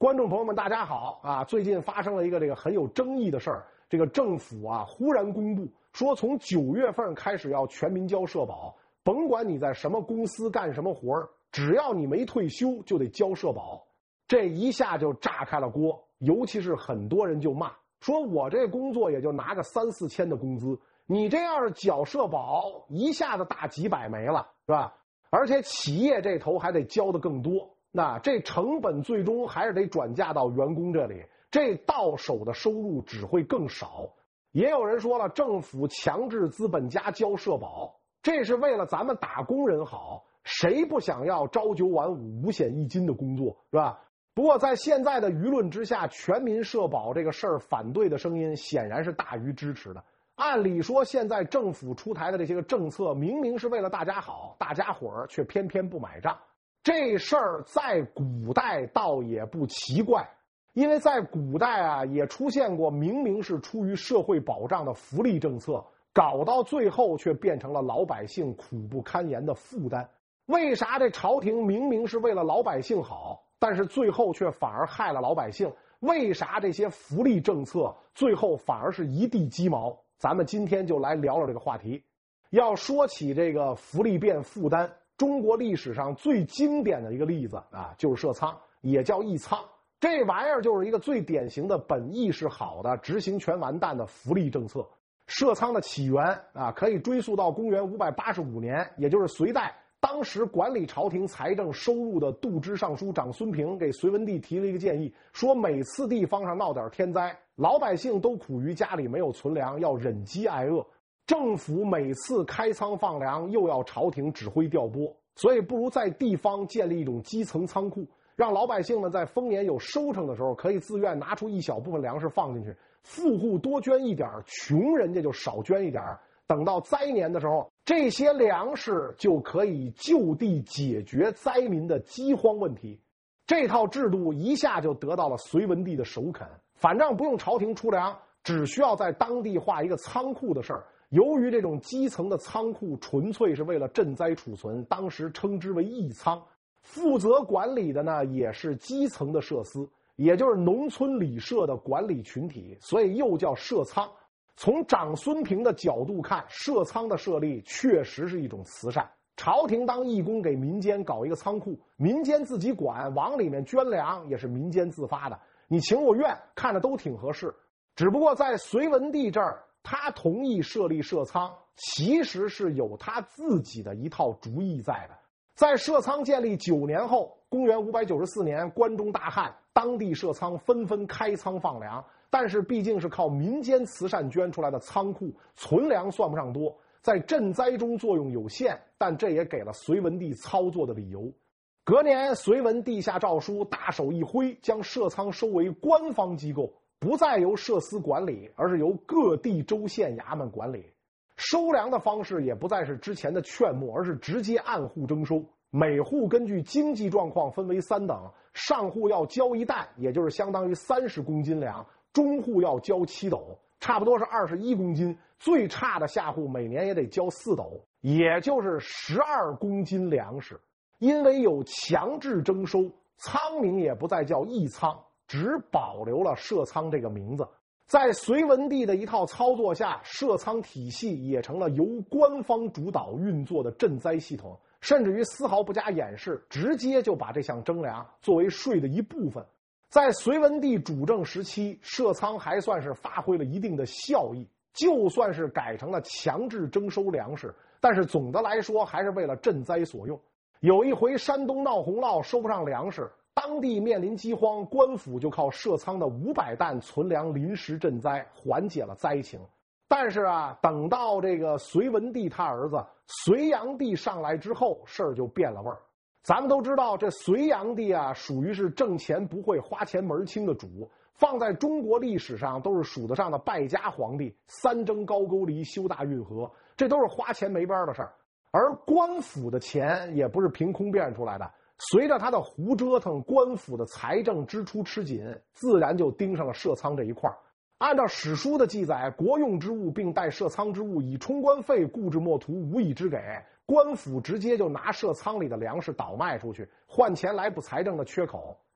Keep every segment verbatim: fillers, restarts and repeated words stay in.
观众朋友们，大家好啊！最近发生了一个这个很有争议的事儿，这个政府啊忽然公布说，从九月份开始要全民交社保，甭管你在什么公司干什么活儿，只要你没退休就得交社保。这一下就炸开了锅，尤其是很多人就骂说，我这工作也就拿个三四千的工资，你这要是缴社保，一下子大几百没了，是吧？而且企业这头还得交的更多。那这成本最终还是得转嫁到员工这里，这到手的收入只会更少。也有人说了，政府强制资本家交社保，这是为了咱们打工人好，谁不想要朝九晚五、五险一金的工作，是吧？不过在现在的舆论之下，全民社保这个事儿反对的声音显然是大于支持的。按理说，现在政府出台的这些个政策明明是为了大家好，大家伙儿却偏偏不买账。这事儿在古代倒也不奇怪，因为在古代啊也出现过明明是出于社会保障的福利政策，搞到最后却变成了老百姓苦不堪言的负担。为啥这朝廷明明是为了老百姓好，但是最后却反而害了老百姓？为啥这些福利政策最后反而是一地鸡毛？咱们今天就来聊聊这个话题。要说起这个福利变负担，中国历史上最经典的一个例子啊，就是社仓，也叫义仓。这玩意儿就是一个最典型的本意是好的，执行全完蛋的福利政策。社仓的起源啊，可以追溯到公元五百八十五年，也就是隋代。当时管理朝廷财政收入的度支尚书长孙平给隋文帝提了一个建议，说每次地方上闹点天灾，老百姓都苦于家里没有存粮，要忍饥挨饿。政府每次开仓放粮又要朝廷指挥调拨，所以不如在地方建立一种基层仓库，让老百姓们在丰年有收成的时候可以自愿拿出一小部分粮食放进去，富户多捐一点，穷人家就少捐一点，等到灾年的时候，这些粮食就可以就地解决灾民的饥荒问题。这套制度一下就得到了隋文帝的首肯，反正不用朝廷出粮，只需要在当地划一个仓库的事儿。由于这种基层的仓库纯粹是为了赈灾储存，当时称之为义仓，负责管理的呢也是基层的社司，也就是农村里社的管理群体，所以又叫社仓。从长孙平的角度看，社仓的设立确实是一种慈善。朝廷当义工给民间搞一个仓库，民间自己管，往里面捐粮也是民间自发的，你情我愿，看着都挺合适。只不过在隋文帝这儿，他同意设立社仓，其实是有他自己的一套主意在的。在社仓建立九年后，公元五百九十四年，关中大旱，当地社仓纷纷开仓放粮，但是毕竟是靠民间慈善捐出来的仓库，存粮算不上多，在赈灾中作用有限，但这也给了隋文帝操作的理由。隔年，隋文帝下诏书，大手一挥，将社仓收为官方机构，不再由社司管理，而是由各地州县衙门管理。收粮的方式也不再是之前的劝募，而是直接按户征收。每户根据经济状况分为三等，上户要交一担，也就是相当于三十公斤粮，中户要交七斗，差不多是二十一公斤，最差的下户每年也得交四斗，也就是十二公斤粮食。因为有强制征收，仓名也不再叫义仓，只保留了社仓这个名字。在隋文帝的一套操作下，社仓体系也成了由官方主导运作的赈灾系统，甚至于丝毫不加掩饰，直接就把这项征粮作为税的一部分。在隋文帝主政时期，社仓还算是发挥了一定的效益，就算是改成了强制征收粮食，但是总的来说还是为了赈灾所用。有一回山东闹洪涝，收不上粮食，当地面临饥荒，官府就靠社仓的五百担存粮临时赈灾，缓解了灾情。但是啊，等到这个隋文帝他儿子隋炀帝上来之后，事儿就变了味儿。咱们都知道，这隋炀帝啊，属于是挣钱不会花钱门清的主，放在中国历史上都是数得上的败家皇帝，三征高句丽，修大运河，这都是花钱没边的事儿。而官府的钱也不是凭空变出来的，随着他的胡折腾，官府的财政支出吃紧，自然就盯上了社仓这一块。按照史书的记载，国用之物并带社仓之物，以充官费，故之莫图，无以之给。官府直接就拿社仓里的粮食倒卖出去，换钱来补财政的缺口。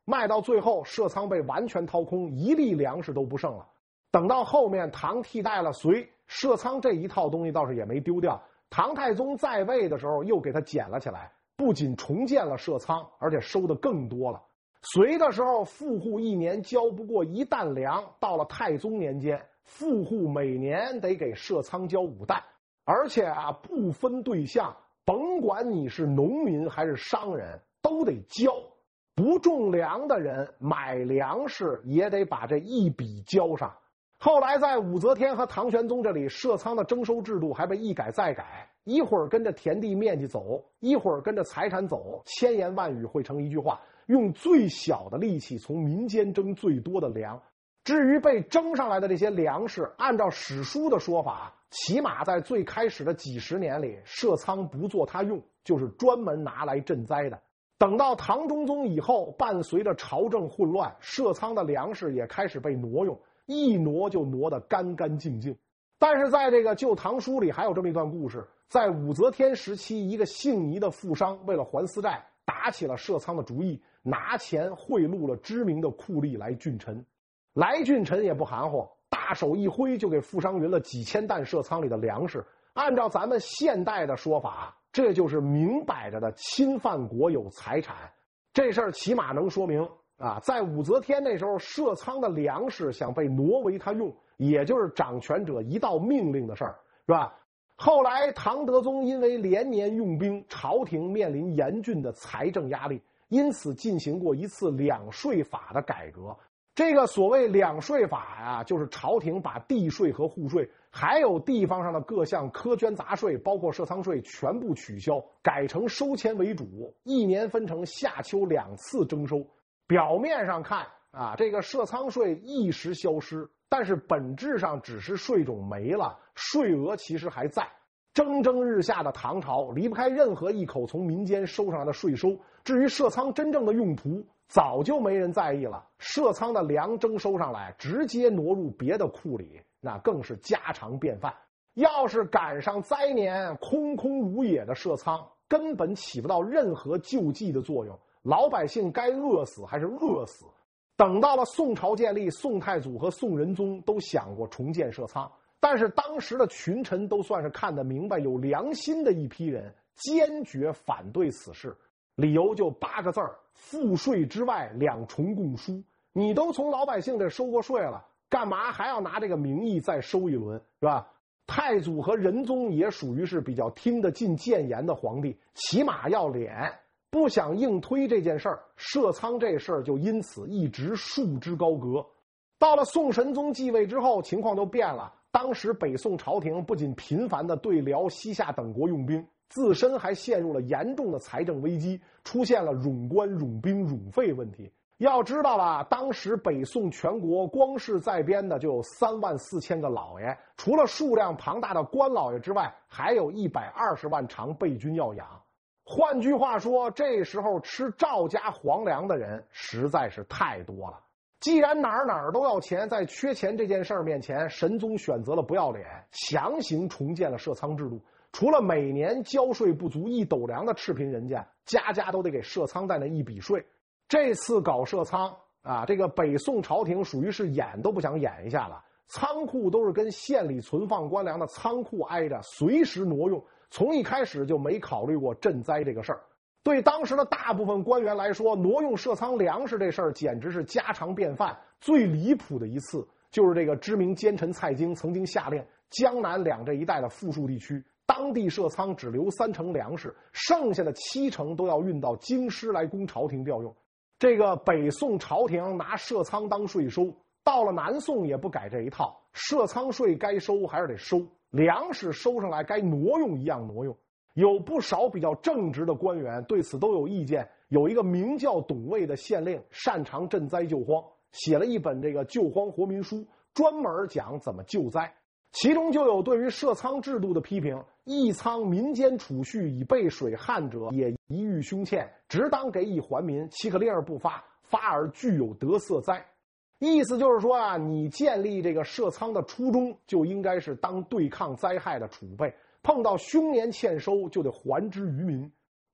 卖到最后社仓被完全掏空，一粒粮食都不剩了。等到后面唐替代了隋，社仓这一套东西倒是也没丢掉，唐太宗在位的时候又给他捡了起来，不仅重建了社仓，而且收的更多了。隋的时候富户一年交不过一担粮，到了太宗年间，富户每年得给社仓交五担，而且啊不分对象，甭管你是农民还是商人都得交，不种粮的人买粮食也得把这一笔交上。后来在武则天和唐玄宗这里，社仓的征收制度还被一改再改，一会儿跟着田地面积走，一会儿跟着财产走，千言万语汇成一句话，用最小的力气从民间征最多的粮。至于被征上来的这些粮食，按照史书的说法，起码在最开始的几十年里，社仓不做它用，就是专门拿来赈灾的。等到唐中宗以后，伴随着朝政混乱，社仓的粮食也开始被挪用，一挪就挪得干干净净。但是在这个《旧唐书》里还有这么一段故事，在武则天时期，一个姓倪的富商为了还私债，打起了社仓的主意，拿钱贿赂了知名的酷吏来俊臣。来俊臣也不含糊，大手一挥就给富商匀了几千担社仓里的粮食。按照咱们现代的说法，这就是明摆着的侵犯国有财产。这事儿起码能说明啊，在武则天那时候，社仓的粮食想被挪为他用，也就是掌权者一道命令的事儿，是吧？后来唐德宗因为连年用兵，朝廷面临严峻的财政压力，因此进行过一次两税法的改革。这个所谓两税法呀，就是朝廷把地税和户税，还有地方上的各项苛捐杂税，包括社仓税全部取消，改成收钱为主，一年分成夏秋两次征收。表面上看啊，这个社仓税一时消失，但是本质上只是税种没了，税额其实还在。蒸蒸日下的唐朝离不开任何一口从民间收上来的税收，至于社仓真正的用途，早就没人在意了。社仓的粮征收上来，直接挪入别的库里，那更是家常便饭。要是赶上灾年，空空如也的社仓根本起不到任何救济的作用，老百姓该饿死还是饿死。等到了宋朝建立，宋太祖和宋仁宗都想过重建社仓，但是当时的群臣都算是看得明白、有良心的一批人，坚决反对此事。理由就八个字儿：赋税之外，两重共输。你都从老百姓这收过税了，干嘛还要拿这个名义再收一轮，是吧？太祖和仁宗也属于是比较听得进谏言的皇帝，起码要脸，不想硬推这件事儿，社仓这事儿就因此一直束之高阁。到了宋神宗继位之后，情况就变了。当时北宋朝廷不仅频繁地对辽、西夏等国用兵，自身还陷入了严重的财政危机，出现了冗官、冗兵、冗费问题。要知道了，当时北宋全国光是在编的就有三万四千个老爷，除了数量庞大的官老爷之外，还有一百二十万常备军要养。换句话说，这时候吃赵家皇粮的人实在是太多了。既然哪儿哪儿都要钱，在缺钱这件事儿面前，神宗选择了不要脸，强行重建了社仓制度。除了每年交税不足一斗粮的赤贫人家，家家都得给社仓带那一笔税。这次搞社仓啊，这个北宋朝廷属于是演都不想演一下了，仓库都是跟县里存放官粮的仓库挨着，随时挪用，从一开始就没考虑过赈灾这个事儿。对当时的大部分官员来说，挪用社仓粮食这事儿简直是家常便饭。最离谱的一次就是这个知名奸臣蔡京曾经下令，江南两浙一带的富庶地区，当地社仓只留三成粮食，剩下的七成都要运到京师来供朝廷调用。这个北宋朝廷拿社仓当税收，到了南宋也不改这一套，社仓税该收还是得收，粮食收上来该挪用一样挪用。有不少比较正直的官员对此都有意见，有一个名叫董卫的县令，擅长赈灾救荒，写了一本这个救荒活民书，专门讲怎么救灾。其中就有对于社仓制度的批评，一仓民间储蓄以备水旱者，也一遇凶欠，只当给以还民，岂可令而不发？发而具有得色哉？意思就是说啊，你建立这个社仓的初衷就应该是当对抗灾害的储备，碰到凶年欠收就得还之于民。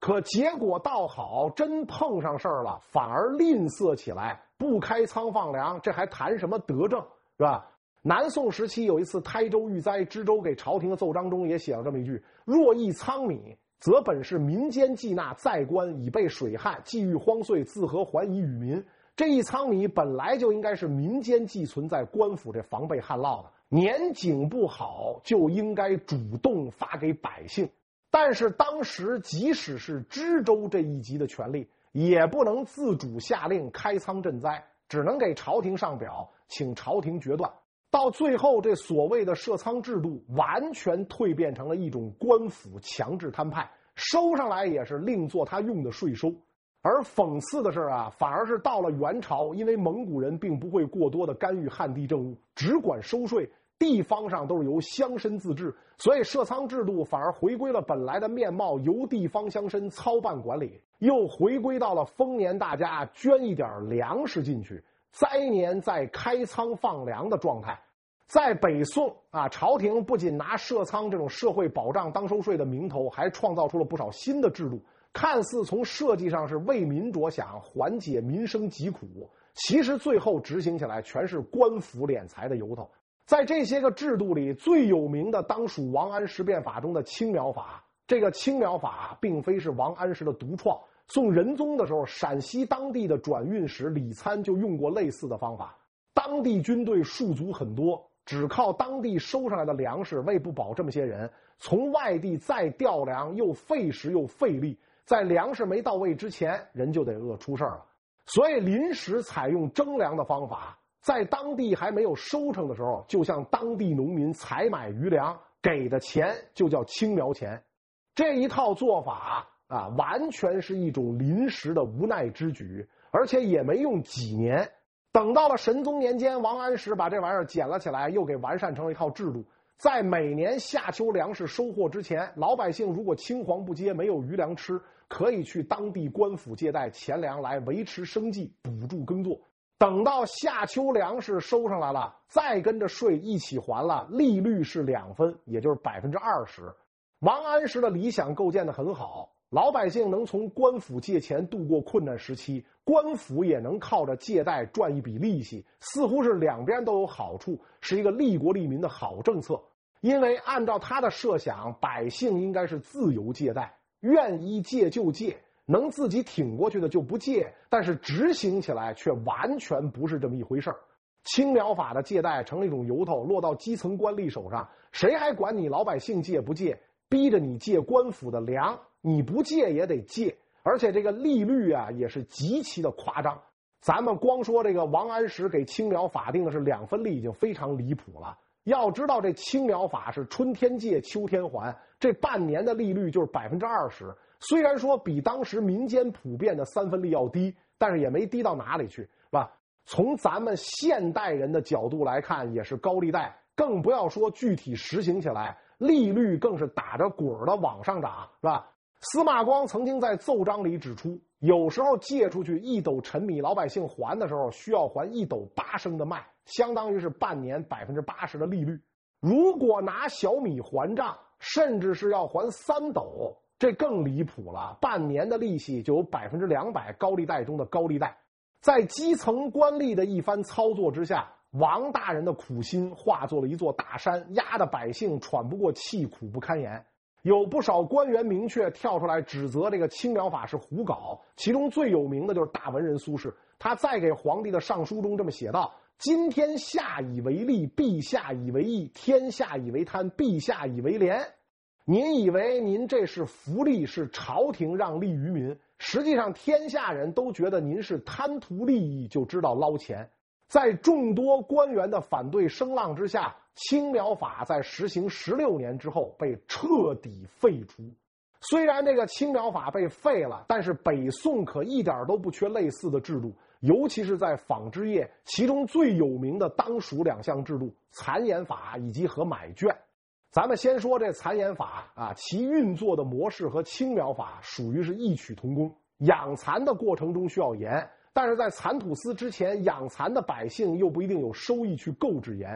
可结果倒好，真碰上事儿了，反而吝啬起来，不开仓放粮，这还谈什么德政，是吧？南宋时期有一次台州遇灾，知州给朝廷的奏章中也写了这么一句：若益仓米，则本是民间寄纳在官，以备水旱，既遇荒岁，自何还以与民。这一仓米本来就应该是民间寄存在官府这防备旱涝的，年景不好就应该主动发给百姓。但是当时即使是知州这一级的权力，也不能自主下令开仓赈灾，只能给朝廷上表，请朝廷决断。到最后，这所谓的设仓制度完全蜕变成了一种官府强制摊派，收上来也是另做他用的税收。而讽刺的是啊，反而是到了元朝，因为蒙古人并不会过多的干预汉地政务，只管收税，地方上都是由乡绅自治，所以设仓制度反而回归了本来的面貌，由地方乡绅操办管理，又回归到了丰年大家捐一点粮食进去，灾年再开仓放粮的状态。在北宋啊，朝廷不仅拿设仓这种社会保障当收税的名头，还创造出了不少新的制度，看似从设计上是为民着想，缓解民生疾苦，其实最后执行起来全是官府敛财的由头。在这些个制度里，最有名的当属王安石变法中的青苗法。这个青苗法并非是王安石的独创，宋仁宗的时候，陕西当地的转运使李参就用过类似的方法。当地军队戍卒很多，只靠当地收上来的粮食喂不饱这么些人，从外地再调粮又费时又费力，在粮食没到位之前，人就得饿出事儿了。所以临时采用征粮的方法，在当地还没有收成的时候，就向当地农民采买余粮，给的钱就叫青苗钱。这一套做法啊，完全是一种临时的无奈之举，而且也没用几年。等到了神宗年间，王安石把这玩意儿捡了起来，又给完善成了一套制度。在每年夏秋粮食收获之前，老百姓如果青黄不接，没有余粮吃，可以去当地官府借贷钱粮来维持生计，补助耕作。等到夏秋粮食收上来了，再跟着税一起还了，利率是两分，也就是百分之二十。王安石的理想构建得很好，老百姓能从官府借钱度过困难时期，官府也能靠着借贷赚一笔利息，似乎是两边都有好处，是一个利国利民的好政策。因为按照他的设想，百姓应该是自由借贷，愿意借就借，能自己挺过去的就不借，但是执行起来却完全不是这么一回事儿。青苗法的借贷成了一种由头，落到基层官吏手上，谁还管你老百姓借不借？逼着你借官府的粮，你不借也得借，而且这个利率啊也是极其的夸张。咱们光说这个王安石给青苗法定的是两分利，已经非常离谱了。要知道这青苗法是春天借秋天还，这半年的利率就是百分之二十。虽然说比当时民间普遍的三分利要低，但是也没低到哪里去，是吧？从咱们现代人的角度来看，也是高利贷，更不要说具体实行起来，利率更是打着滚儿的往上涨，是吧？司马光曾经在奏章里指出，有时候借出去一斗陈米，老百姓还的时候需要还一斗八升的麦，相当于是半年百分之八十的利率。如果拿小米还账，甚至是要还三斗，这更离谱了，半年的利息就有百分之两百高利贷中的高利贷。在基层官吏的一番操作之下，王大人的苦心化作了一座大山，压得百姓喘不过气，苦不堪言。有不少官员明确跳出来指责这个青苗法是胡搞，其中最有名的就是大文人苏轼，他在给皇帝的上书中这么写道：今天下以为利，陛下以为义；天下以为贪，陛下以为廉。您以为您这是福利，是朝廷让利于民，实际上天下人都觉得您是贪图利益，就知道捞钱。在众多官员的反对声浪之下，青苗法在实行十六年之后被彻底废除。虽然这个青苗法被废了，但是北宋可一点都不缺类似的制度，尤其是在纺织业，其中最有名的当属两项制度：蚕盐法以及和买券。咱们先说这蚕盐法啊，其运作的模式和青苗法属于是异曲同工。养蚕的过程中需要盐，但是在蚕吐丝之前，养蚕的百姓又不一定有收益去购置盐，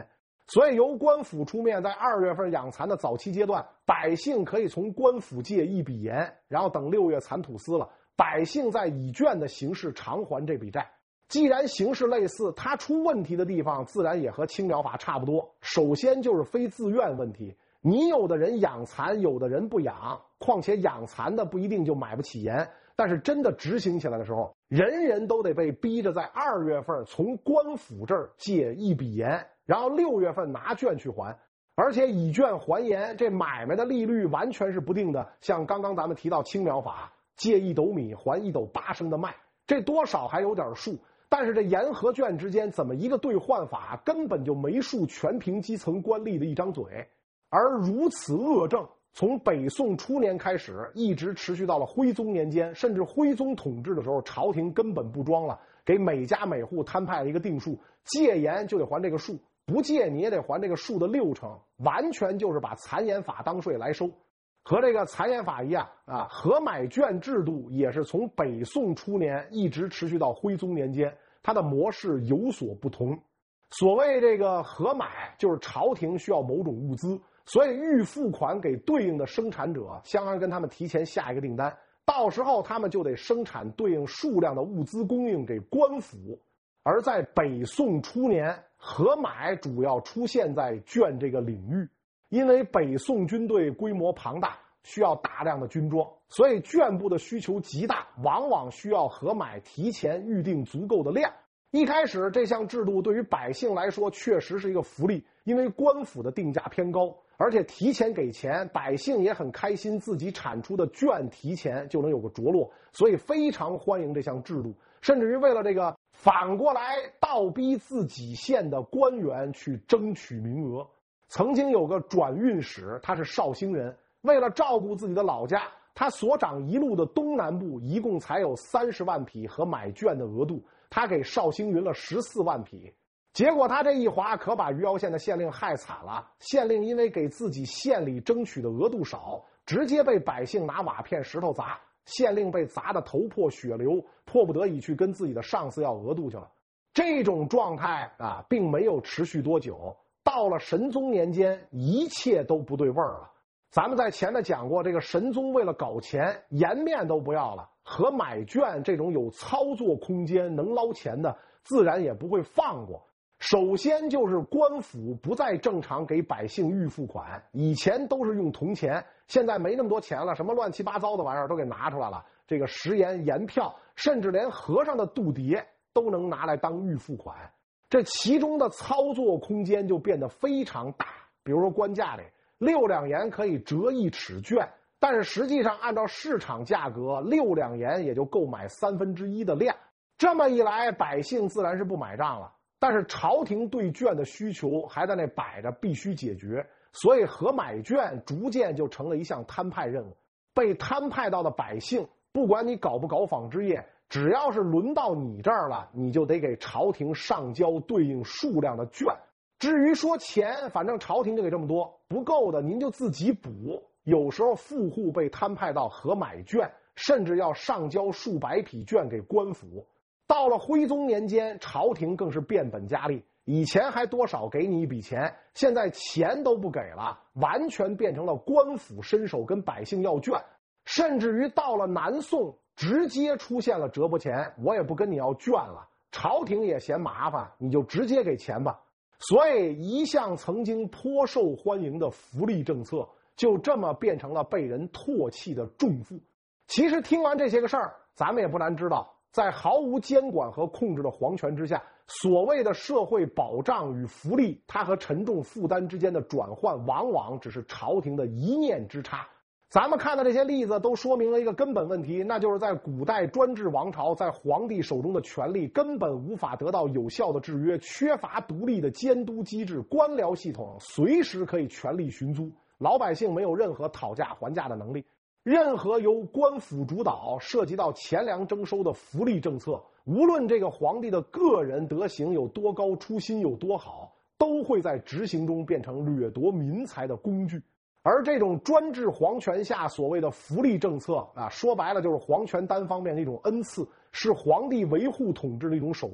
所以由官府出面，在二月份养蚕的早期阶段，百姓可以从官府借一笔盐，然后等六月蚕吐丝了，百姓再以券的形式偿还这笔债。既然形式类似，它出问题的地方自然也和青苗法差不多。首先就是非自愿问题，你有的人养蚕，有的人不养，况且养蚕的不一定就买不起盐，但是真的执行起来的时候，人人都得被逼着在二月份从官府这儿借一笔盐，然后六月份拿券去还。而且以券还盐，这买卖的利率完全是不定的。像刚刚咱们提到青苗法，借一斗米还一斗八升的麦，这多少还有点数。但是这盐和券之间怎么一个兑换法，根本就没数全凭基层官吏的一张嘴。而如此恶政，从北宋初年开始，一直持续到了徽宗年间，甚至徽宗统治的时候，朝廷根本不装了，给每家每户摊派了一个定数，借盐就得还这个数，不借你也得还这个数的六成，完全就是把蚕盐法当税来收。和这个蚕盐法一样啊，合买券制度也是从北宋初年一直持续到徽宗年间，它的模式有所不同。所谓这个合买，就是朝廷需要某种物资，所以预付款给对应的生产者，相当于跟他们提前下一个订单，到时候他们就得生产对应数量的物资供应给官府。而在北宋初年，合买主要出现在券这个领域，因为北宋军队规模庞大，需要大量的军装，所以券部的需求极大，往往需要合买提前预定足够的量。一开始这项制度对于百姓来说确实是一个福利，因为官府的定价偏高，而且提前给钱，百姓也很开心，自己产出的券提前就能有个着落，所以非常欢迎这项制度。甚至于为了这个，反过来倒逼自己县的官员去争取名额。曾经有个转运使，他是绍兴人，为了照顾自己的老家，他所长一路的东南部一共才有三十万匹和买券的额度，他给绍兴匀了十四万匹。结果他这一划可把余姚县的县令害惨了，县令因为给自己县里争取的额度少，直接被百姓拿瓦片石头砸，县令被砸得头破血流，迫不得已去跟自己的上司要额度去了。这种状态啊，并没有持续多久，到了神宗年间，一切都不对味儿了。咱们在前面讲过，这个神宗为了搞钱，颜面都不要了，和买券这种有操作空间能捞钱的，自然也不会放过。首先就是官府不再正常给百姓预付款，以前都是用铜钱，现在没那么多钱了，什么乱七八糟的玩意儿都给拿出来了，这个食盐、盐票，甚至连和尚的度牒都能拿来当预付款。这其中的操作空间就变得非常大。比如说官价里六两盐可以折一尺券，但是实际上按照市场价格，六两盐也就购买三分之一的量。这么一来，百姓自然是不买账了。但是朝廷对券的需求还在那摆着，必须解决，所以合买券逐渐就成了一项摊派任务。被摊派到的百姓，不管你搞不搞纺织业，只要是轮到你这儿了，你就得给朝廷上交对应数量的券。至于说钱，反正朝廷就给这么多，不够的您就自己补。有时候富户被摊派到合买券，甚至要上交数百匹券给官府。到了徽宗年间，朝廷更是变本加厉，以前还多少给你一笔钱，现在钱都不给了，完全变成了官府伸手跟百姓要券。甚至于到了南宋，直接出现了折拨钱，我也不跟你要券了，朝廷也嫌麻烦，你就直接给钱吧。所以一向曾经颇受欢迎的福利政策，就这么变成了被人唾弃的重负。其实听完这些个事儿，咱们也不难知道，在毫无监管和控制的皇权之下，所谓的社会保障与福利，它和沉重负担之间的转换，往往只是朝廷的一念之差。咱们看的这些例子都说明了一个根本问题，那就是在古代专制王朝，在皇帝手中的权力根本无法得到有效的制约，缺乏独立的监督机制，官僚系统随时可以权力寻租，老百姓没有任何讨价还价的能力。任何由官府主导涉及到钱粮征收的福利政策，无论这个皇帝的个人德行有多高，初心有多好，都会在执行中变成掠夺民财的工具。而这种专制皇权下所谓的福利政策啊，说白了就是皇权单方面的一种恩赐，是皇帝维护统治的一种手段。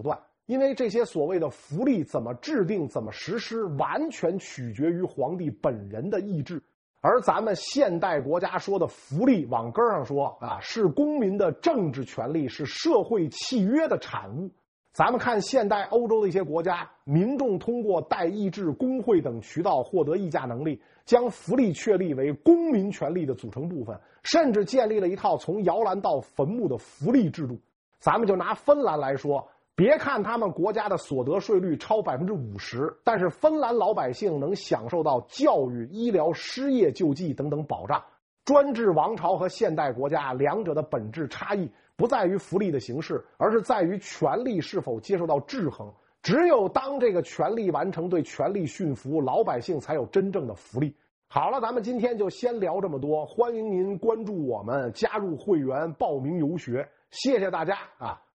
因为这些所谓的福利怎么制定、怎么实施，完全取决于皇帝本人的意志。而咱们现代国家说的福利，往根上说啊，是公民的政治权利，是社会契约的产物。咱们看现代欧洲的一些国家，民众通过代议制、工会等渠道获得议价能力，将福利确立为公民权利的组成部分，甚至建立了一套从摇篮到坟墓的福利制度。咱们就拿芬兰来说，别看他们国家的所得税率超 百分之五十， 但是芬兰老百姓能享受到教育、医疗、失业救济等等保障。专制王朝和现代国家两者的本质差异不在于福利的形式，而是在于权力是否接受到制衡。只有当这个权力完成对权力驯服，老百姓才有真正的福利。好了，咱们今天就先聊这么多，欢迎您关注我们，加入会员，报名游学，谢谢大家啊！